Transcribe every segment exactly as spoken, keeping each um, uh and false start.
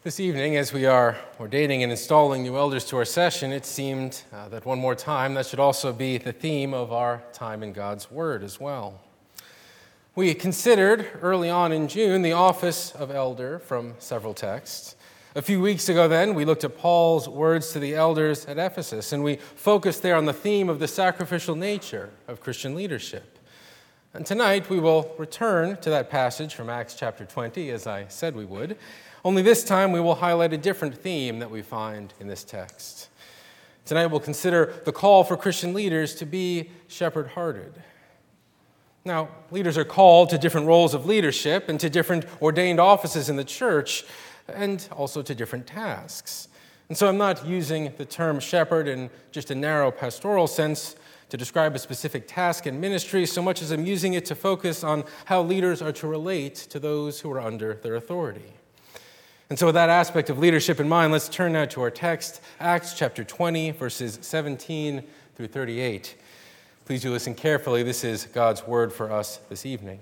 This evening, as we are ordaining and installing new elders to our session, it seemed uh, that one more time that should also be the theme of our time in God's Word as well. We considered early on in June the office of elder from several texts. A few weeks ago then, we looked at Paul's words to the elders at Ephesus, and we focused there on the theme of the sacrificial nature of Christian leadership. And tonight we will return to that passage from Acts chapter twenty, as I said we would. Only this time we will highlight a different theme that we find in this text. Tonight we'll consider the call for Christian leaders to be shepherd-hearted. Now, leaders are called to different roles of leadership and to different ordained offices in the church, and also to different tasks. And so I'm not using the term shepherd in just a narrow pastoral sense to describe a specific task in ministry, so much as I'm using it to focus on how leaders are to relate to those who are under their authority. And so with that aspect of leadership in mind, let's turn now to our text, Acts chapter twenty, verses seventeen through thirty-eight. Please do listen carefully. This is God's word for us this evening.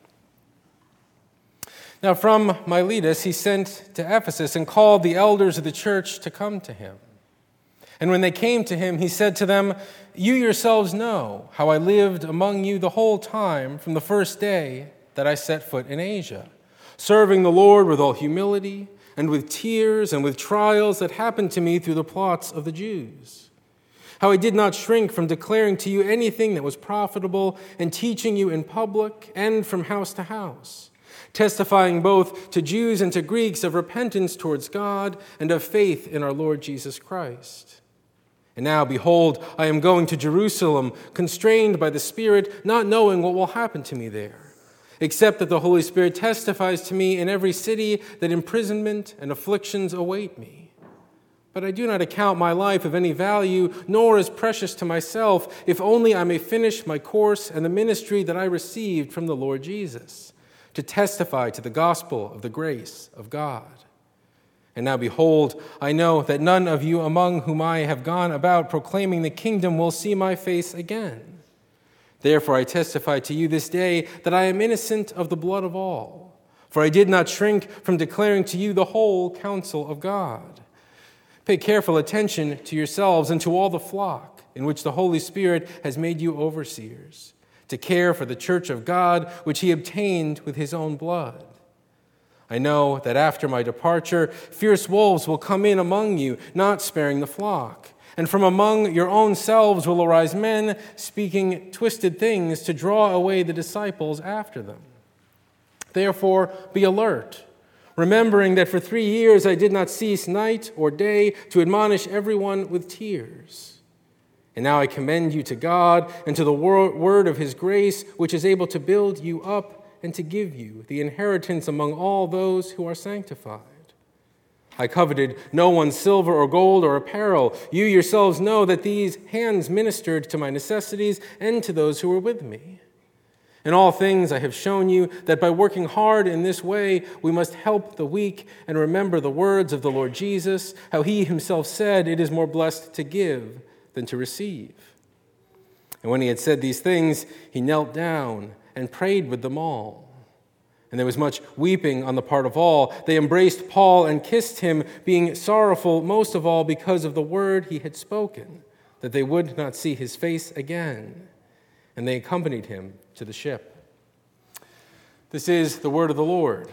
Now from Miletus he sent to Ephesus and called the elders of the church to come to him. And when they came to him, he said to them, "You yourselves know how I lived among you the whole time from the first day that I set foot in Asia, serving the Lord with all humility and with tears and with trials that happened to me through the plots of the Jews. How I did not shrink from declaring to you anything that was profitable and teaching you in public and from house to house, testifying both to Jews and to Greeks of repentance towards God and of faith in our Lord Jesus Christ. And now, behold, I am going to Jerusalem, constrained by the Spirit, not knowing what will happen to me there, except that the Holy Spirit testifies to me in every city that imprisonment and afflictions await me. But I do not account my life of any value, nor as precious to myself, if only I may finish my course and the ministry that I received from the Lord Jesus, to testify to the gospel of the grace of God. And now behold, I know that none of you among whom I have gone about proclaiming the kingdom will see my face again. Therefore I testify to you this day that I am innocent of the blood of all, for I did not shrink from declaring to you the whole counsel of God. Pay careful attention to yourselves and to all the flock in which the Holy Spirit has made you overseers, to care for the church of God which he obtained with his own blood. I know that after my departure, fierce wolves will come in among you, not sparing the flock. And from among your own selves will arise men speaking twisted things to draw away the disciples after them. Therefore, be alert, remembering that for three years I did not cease night or day to admonish everyone with tears. And now I commend you to God and to the word of his grace, which is able to build you up and to give you the inheritance among all those who are sanctified. I coveted no one's silver or gold or apparel. You yourselves know that these hands ministered to my necessities and to those who were with me. In all things I have shown you that by working hard in this way, we must help the weak and remember the words of the Lord Jesus, how he himself said, "It is more blessed to give than to receive." And when he had said these things, he knelt down and prayed with them all. And there was much weeping on the part of all. They embraced Paul and kissed him, being sorrowful most of all because of the word he had spoken, that they would not see his face again. And they accompanied him to the ship. This is the word of the Lord.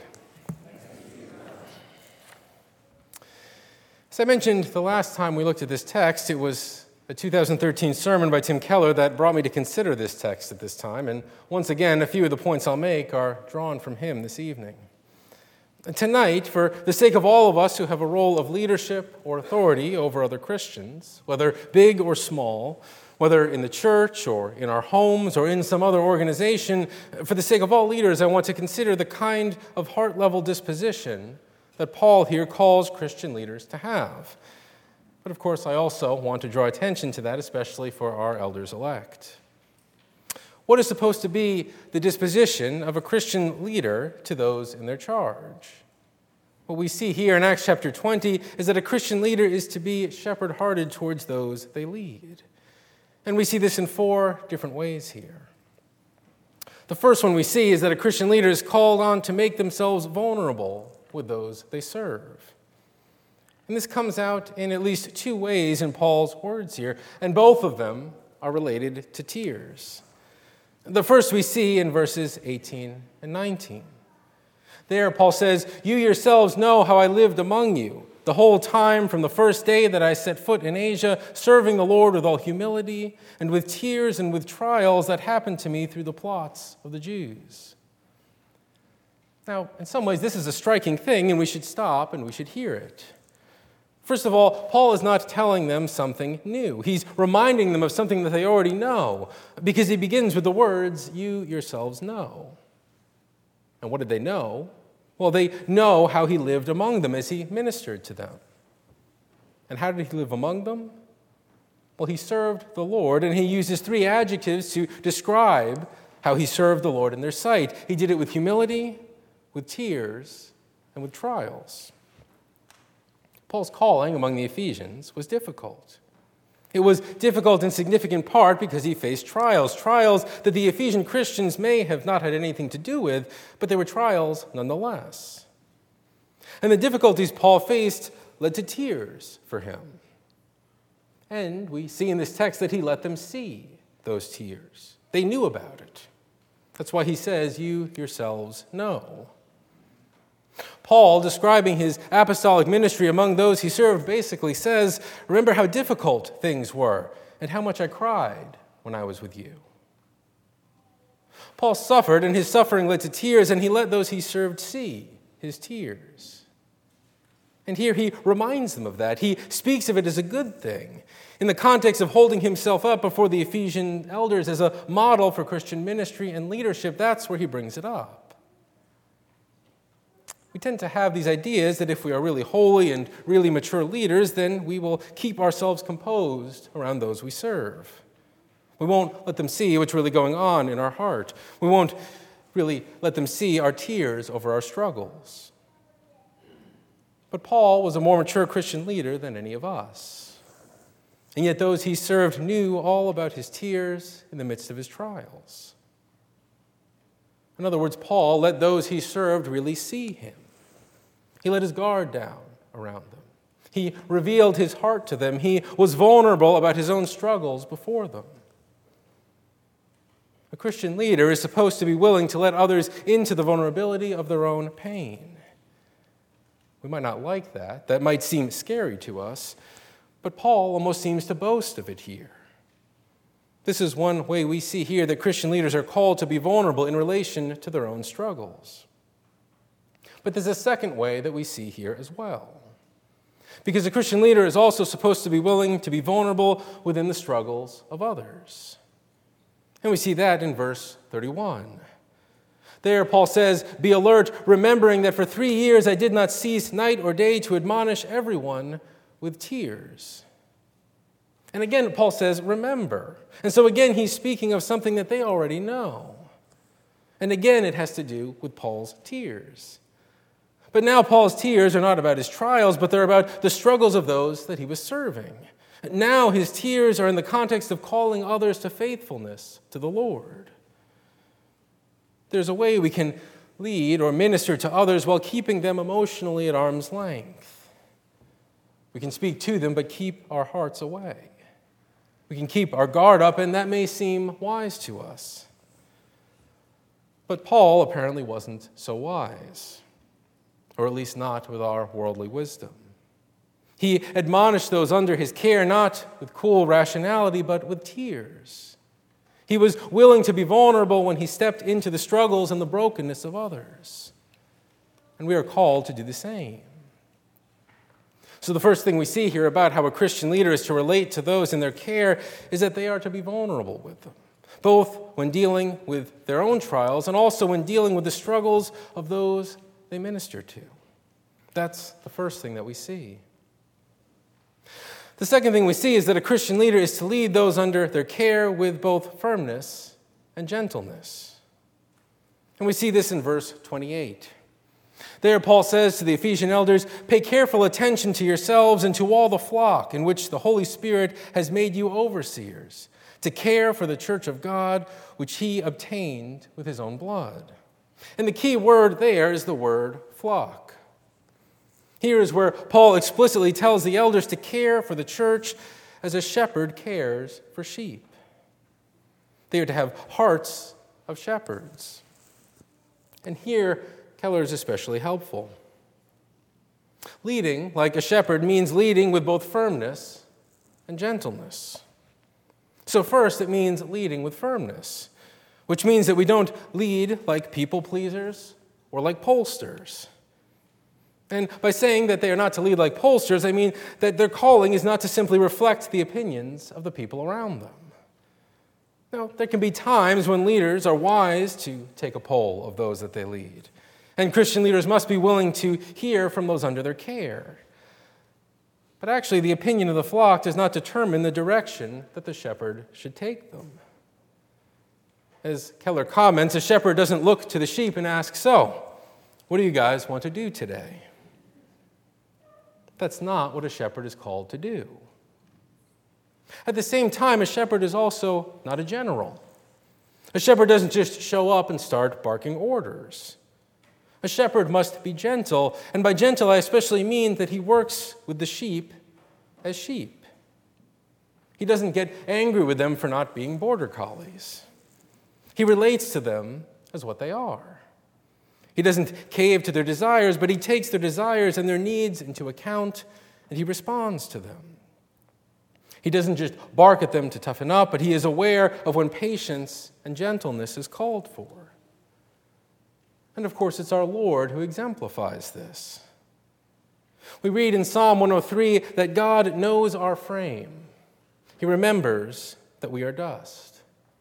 As I mentioned the last time we looked at this text, it was a two thousand thirteen sermon by Tim Keller that brought me to consider this text at this time. And once again, a few of the points I'll make are drawn from him this evening. And tonight, for the sake of all of us who have a role of leadership or authority over other Christians, whether big or small, whether in the church or in our homes or in some other organization, for the sake of all leaders, I want to consider the kind of heart-level disposition that Paul here calls Christian leaders to have. But of course, I also want to draw attention to that, especially for our elders-elect. What is supposed to be the disposition of a Christian leader to those in their charge? What we see here in Acts chapter twenty is that a Christian leader is to be shepherd-hearted towards those they lead. And we see this in four different ways here. The first one we see is that a Christian leader is called on to make themselves vulnerable with those they serve. And this comes out in at least two ways in Paul's words here, and both of them are related to tears. The first we see in verses eighteen and nineteen. There, Paul says, "You yourselves know how I lived among you the whole time from the first day that I set foot in Asia, serving the Lord with all humility and with tears and with trials that happened to me through the plots of the Jews." Now, in some ways, this is a striking thing, and we should stop and we should hear it. First of all, Paul is not telling them something new. He's reminding them of something that they already know, because he begins with the words, "You yourselves know." And what did they know? Well, they know how he lived among them as he ministered to them. And how did he live among them? Well, he served the Lord, and he uses three adjectives to describe how he served the Lord in their sight. He did it with humility, with tears, and with trials. Paul's calling among the Ephesians was difficult. It was difficult in significant part because he faced trials, trials that the Ephesian Christians may have not had anything to do with, but they were trials nonetheless. And the difficulties Paul faced led to tears for him. And we see in this text that he let them see those tears. They knew about it. That's why he says, "You yourselves know." Paul, describing his apostolic ministry among those he served, basically says, "Remember how difficult things were and how much I cried when I was with you." Paul suffered, and his suffering led to tears, and he let those he served see his tears. And here he reminds them of that. He speaks of it as a good thing, in the context of holding himself up before the Ephesian elders as a model for Christian ministry and leadership. That's where he brings it up. We tend to have these ideas that if we are really holy and really mature leaders, then we will keep ourselves composed around those we serve. We won't let them see what's really going on in our heart. We won't really let them see our tears over our struggles. But Paul was a more mature Christian leader than any of us. And yet those he served knew all about his tears in the midst of his trials. In other words, Paul let those he served really see him. He let his guard down around them. He revealed his heart to them. He was vulnerable about his own struggles before them. A Christian leader is supposed to be willing to let others into the vulnerability of their own pain. We might not like that. That might seem scary to us, but Paul almost seems to boast of it here. This is one way we see here that Christian leaders are called to be vulnerable in relation to their own struggles. But there's a second way that we see here as well. Because a Christian leader is also supposed to be willing to be vulnerable within the struggles of others. And we see that in verse thirty-one. There, Paul says, "Be alert, remembering that for three years I did not cease night or day to admonish everyone with tears." And again, Paul says, "Remember." And so again, he's speaking of something that they already know. And again, it has to do with Paul's tears. But now Paul's tears are not about his trials, but they're about the struggles of those that he was serving. Now his tears are in the context of calling others to faithfulness to the Lord. There's a way we can lead or minister to others while keeping them emotionally at arm's length. We can speak to them, but keep our hearts away. We can keep our guard up, and that may seem wise to us. But Paul apparently wasn't so wise. Or at least not with our worldly wisdom. He admonished those under his care not with cool rationality, but with tears. He was willing to be vulnerable when he stepped into the struggles and the brokenness of others. And we are called to do the same. So the first thing we see here about how a Christian leader is to relate to those in their care is that they are to be vulnerable with them, both when dealing with their own trials and also when dealing with the struggles of those they minister to. That's the first thing that we see. The second thing we see is that a Christian leader is to lead those under their care with both firmness and gentleness. And we see this in verse twenty-eight. There, Paul says to the Ephesian elders, "Pay careful attention to yourselves and to all the flock in which the Holy Spirit has made you overseers, to care for the church of God, which he obtained with his own blood." And the key word there is the word flock. Here is where Paul explicitly tells the elders to care for the church as a shepherd cares for sheep. They are to have hearts of shepherds. And here, Keller is especially helpful. Leading like a shepherd means leading with both firmness and gentleness. So first, it means leading with firmness, which means that we don't lead like people pleasers or like pollsters. And by saying that they are not to lead like pollsters, I mean that their calling is not to simply reflect the opinions of the people around them. Now, there can be times when leaders are wise to take a poll of those that they lead. And Christian leaders must be willing to hear from those under their care. But actually, the opinion of the flock does not determine the direction that the shepherd should take them. As Keller comments, a shepherd doesn't look to the sheep and ask, "So, what do you guys want to do today?" That's not what a shepherd is called to do. At the same time, a shepherd is also not a general. A shepherd doesn't just show up and start barking orders. A shepherd must be gentle, and by gentle I especially mean that he works with the sheep as sheep. He doesn't get angry with them for not being border collies. He relates to them as what they are. He doesn't cave to their desires, but he takes their desires and their needs into account, and he responds to them. He doesn't just bark at them to toughen up, but he is aware of when patience and gentleness is called for. And of course, it's our Lord who exemplifies this. We read in Psalm one oh three that God knows our frame. He remembers that we are dust.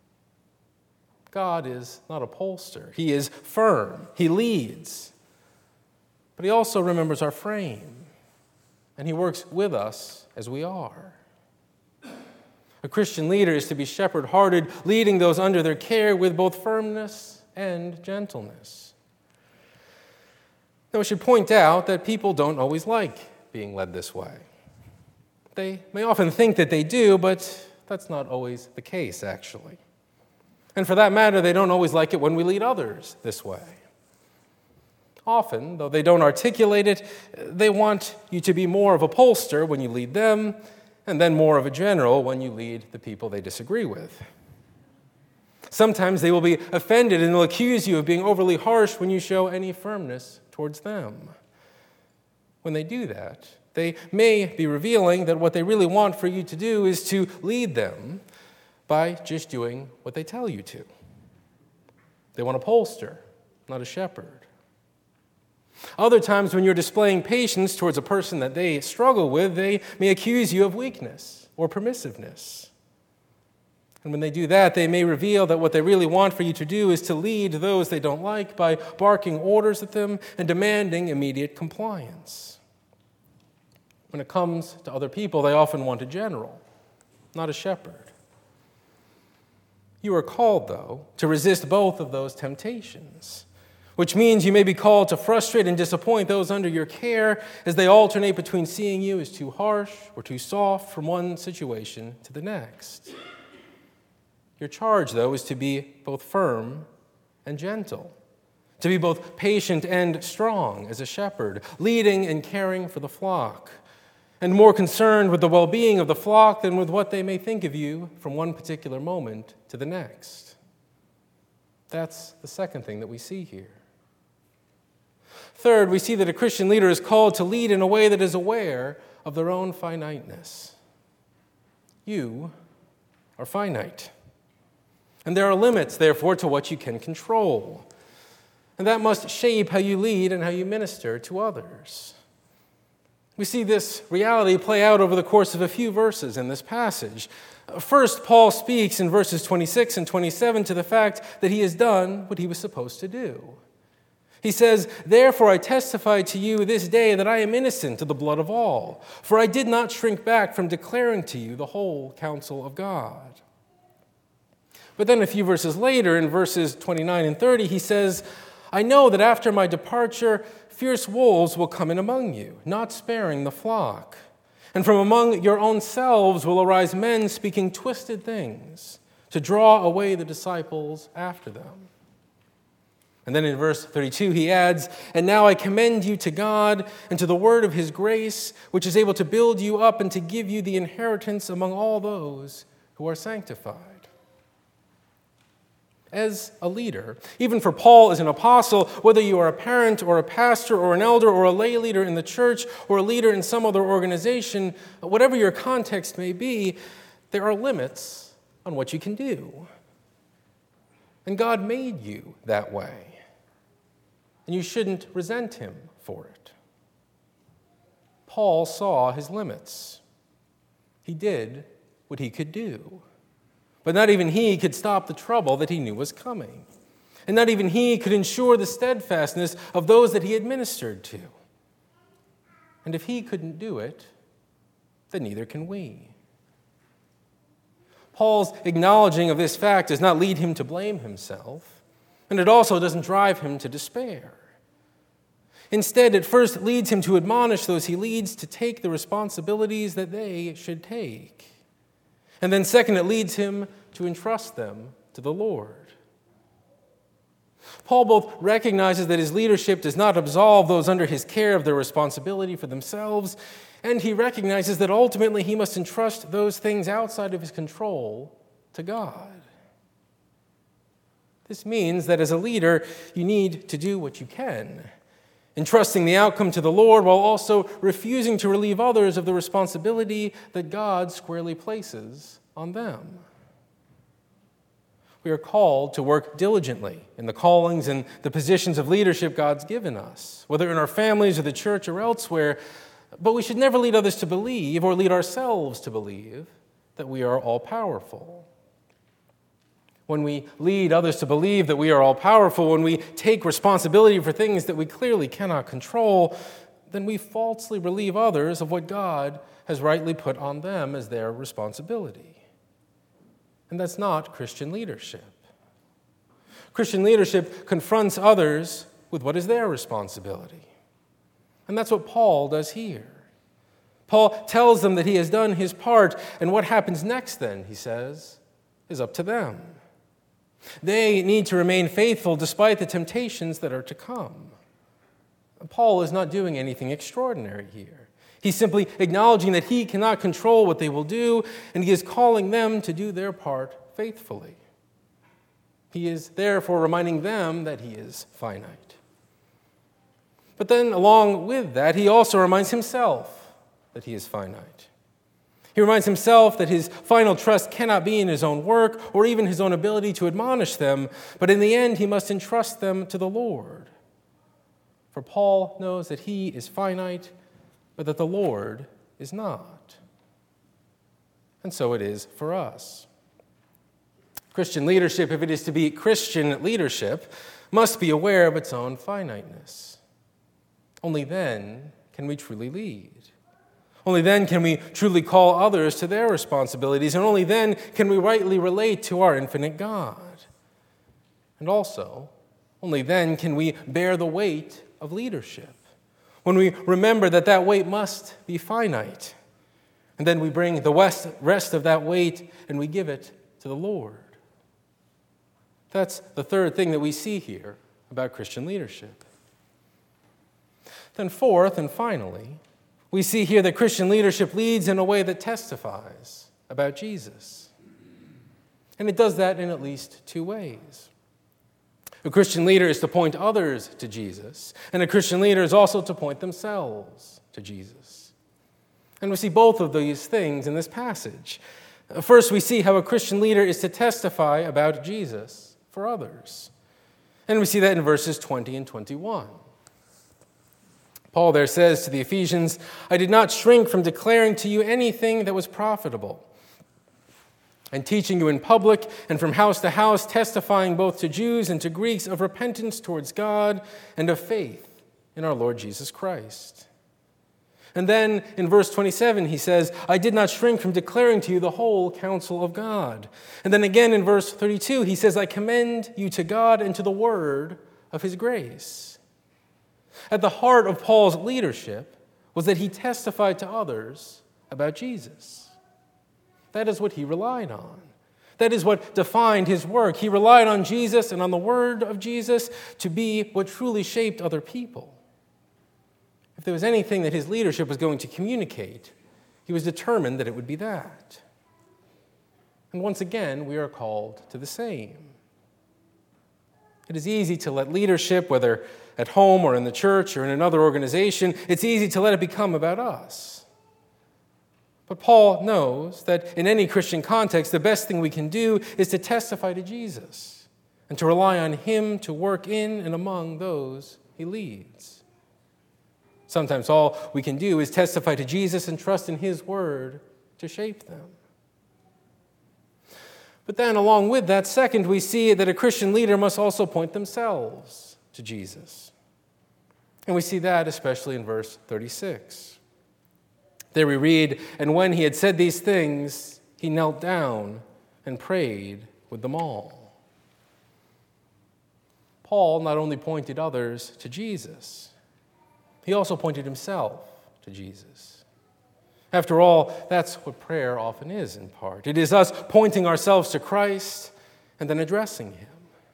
God is not a pollster. He is firm. He leads. But he also remembers our frame, and he works with us as we are. A Christian leader is to be shepherd-hearted, leading those under their care with both firmness and gentleness. Now, we should point out that people don't always like being led this way. They may often think that they do, but that's not always the case, actually. And for that matter, they don't always like it when we lead others this way. Often, though they don't articulate it, they want you to be more of a pollster when you lead them, and then more of a general when you lead the people they disagree with. Sometimes they will be offended and they'll accuse you of being overly harsh when you show any firmness towards them. When they do that, they may be revealing that what they really want for you to do is to lead them by just doing what they tell you to. They want a pollster, not a shepherd. Other times when you're displaying patience towards a person that they struggle with, they may accuse you of weakness or permissiveness. And when they do that, they may reveal that what they really want for you to do is to lead those they don't like by barking orders at them and demanding immediate compliance. When it comes to other people, they often want a general, not a shepherd. You are called, though, to resist both of those temptations, which means you may be called to frustrate and disappoint those under your care as they alternate between seeing you as too harsh or too soft from one situation to the next. Your charge, though, is to be both firm and gentle, to be both patient and strong as a shepherd, leading and caring for the flock, and more concerned with the well-being of the flock than with what they may think of you from one particular moment to the next. That's the second thing that we see here. Third, we see that a Christian leader is called to lead in a way that is aware of their own finiteness. You are finite. And there are limits, therefore, to what you can control. And that must shape how you lead and how you minister to others. We see this reality play out over the course of a few verses in this passage. First, Paul speaks in verses twenty-six and twenty-seven to the fact that he has done what he was supposed to do. He says, "Therefore I testify to you this day that I am innocent of the blood of all, for I did not shrink back from declaring to you the whole counsel of God." But then a few verses later, in verses twenty-nine and thirty, he says, "I know that after my departure, fierce wolves will come in among you, not sparing the flock. And from among your own selves will arise men speaking twisted things to draw away the disciples after them." And then in verse thirty-two, he adds, "And now I commend you to God and to the word of his grace, which is able to build you up and to give you the inheritance among all those who are sanctified." As a leader, even for Paul as an apostle, whether you are a parent or a pastor or an elder or a lay leader in the church or a leader in some other organization, whatever your context may be, there are limits on what you can do. And God made you that way. And you shouldn't resent him for it. Paul saw his limits. He did what he could do. But not even he could stop the trouble that he knew was coming. And not even he could ensure the steadfastness of those that he administered to. And if he couldn't do it, then neither can we. Paul's acknowledging of this fact does not lead him to blame himself. And it also doesn't drive him to despair. Instead, it first leads him to admonish those he leads to take the responsibilities that they should take. And then second, it leads him to entrust them to the Lord. Paul both recognizes that his leadership does not absolve those under his care of their responsibility for themselves, and he recognizes that ultimately he must entrust those things outside of his control to God. This means that as a leader, you need to do what you can, entrusting the outcome to the Lord while also refusing to relieve others of the responsibility that God squarely places on them. We are called to work diligently in the callings and the positions of leadership God's given us, whether in our families or the church or elsewhere, but we should never lead others to believe or lead ourselves to believe that we are all-powerful. When we lead others to believe that we are all-powerful, when we take responsibility for things that we clearly cannot control, then we falsely relieve others of what God has rightly put on them as their responsibility. And that's not Christian leadership. Christian leadership confronts others with what is their responsibility. And that's what Paul does here. Paul tells them that he has done his part, and what happens next then, he says, is up to them. They need to remain faithful despite the temptations that are to come. Paul is not doing anything extraordinary here. He's simply acknowledging that he cannot control what they will do, and he is calling them to do their part faithfully. He is therefore reminding them that he is finite. But then, along with that, he also reminds himself that he is finite. He reminds himself that his final trust cannot be in his own work or even his own ability to admonish them, but in the end, he must entrust them to the Lord. For Paul knows that he is finite, but that the Lord is not. And so it is for us. Christian leadership, if it is to be Christian leadership, must be aware of its own finiteness. Only then can we truly lead. Only then can we truly call others to their responsibilities, and only then can we rightly relate to our infinite God. And also, only then can we bear the weight of leadership, when we remember that that weight must be finite. And then we bring the rest of that weight and we give it to the Lord. That's the third thing that we see here about Christian leadership. Then fourth and finally, we see here that Christian leadership leads in a way that testifies about Jesus. And it does that in at least two ways. A Christian leader is to point others to Jesus, and a Christian leader is also to point themselves to Jesus. And we see both of these things in this passage. First, we see how a Christian leader is to testify about Jesus for others. And we see that in verses twenty and twenty-one. Paul there says to the Ephesians, "I did not shrink from declaring to you anything that was profitable, and teaching you in public and from house to house, testifying both to Jews and to Greeks of repentance towards God and of faith in our Lord Jesus Christ." And then in verse twenty-seven, he says, "I did not shrink from declaring to you the whole counsel of God." And then again in verse thirty-two, he says, "I commend you to God and to the word of his grace." At the heart of Paul's leadership was that he testified to others about Jesus. That is what he relied on. That is what defined his work. He relied on Jesus and on the word of Jesus to be what truly shaped other people. If there was anything that his leadership was going to communicate, he was determined that it would be that. And once again, we are called to the same. It is easy to let leadership, whether at home or in the church or in another organization, it's easy to let it become about us. But Paul knows that in any Christian context, the best thing we can do is to testify to Jesus and to rely on him to work in and among those he leads. Sometimes all we can do is testify to Jesus and trust in his word to shape them. But then along with that, second, we see that a Christian leader must also point themselves to Jesus. And we see that especially in verse thirty-six. There we read, "And when he had said these things, he knelt down and prayed with them all." Paul not only pointed others to Jesus, he also pointed himself to Jesus. After all, that's what prayer often is in part. It is us pointing ourselves to Christ and then addressing him.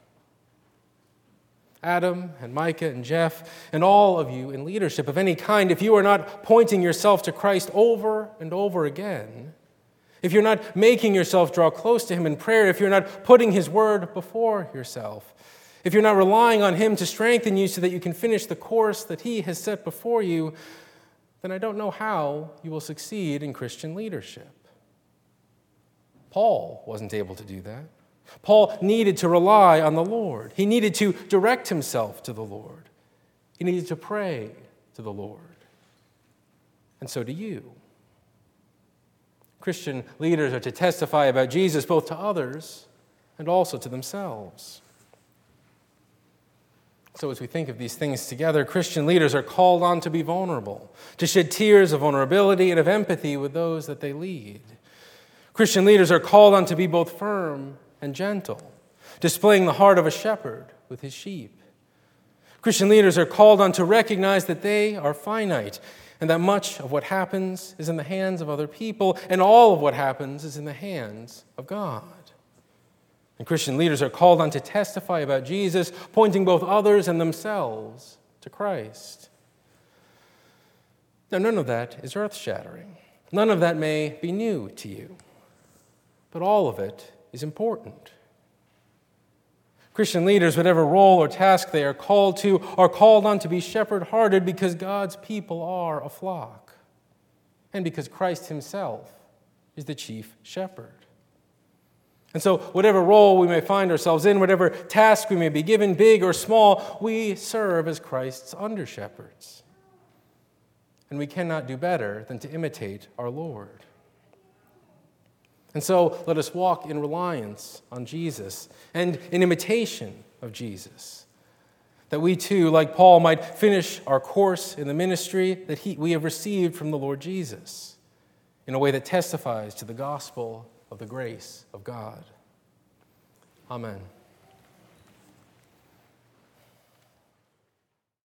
Adam and Micah and Jeff and all of you in leadership of any kind, if you are not pointing yourself to Christ over and over again, if you're not making yourself draw close to him in prayer, if you're not putting his word before yourself, if you're not relying on him to strengthen you so that you can finish the course that he has set before you, then I don't know how you will succeed in Christian leadership. Paul wasn't able to do that. Paul needed to rely on the Lord. He needed to direct himself to the Lord. He needed to pray to the Lord. And so do you. Christian leaders are to testify about Jesus both to others and also to themselves. So as we think of these things together, Christian leaders are called on to be vulnerable, to shed tears of vulnerability and of empathy with those that they lead. Christian leaders are called on to be both firm and gentle, displaying the heart of a shepherd with his sheep. Christian leaders are called on to recognize that they are finite and that much of what happens is in the hands of other people and all of what happens is in the hands of God. And Christian leaders are called on to testify about Jesus, pointing both others and themselves to Christ. Now, none of that is earth-shattering. None of that may be new to you. But all of it is important. Christian leaders, whatever role or task they are called to, are called on to be shepherd-hearted because God's people are a flock, and because Christ himself is the chief shepherd. And so whatever role we may find ourselves in, whatever task we may be given, big or small, we serve as Christ's under-shepherds. And we cannot do better than to imitate our Lord. And so let us walk in reliance on Jesus and in imitation of Jesus, that we too, like Paul, might finish our course in the ministry that he, we have received from the Lord Jesus in a way that testifies to the gospel of the grace of God. Amen.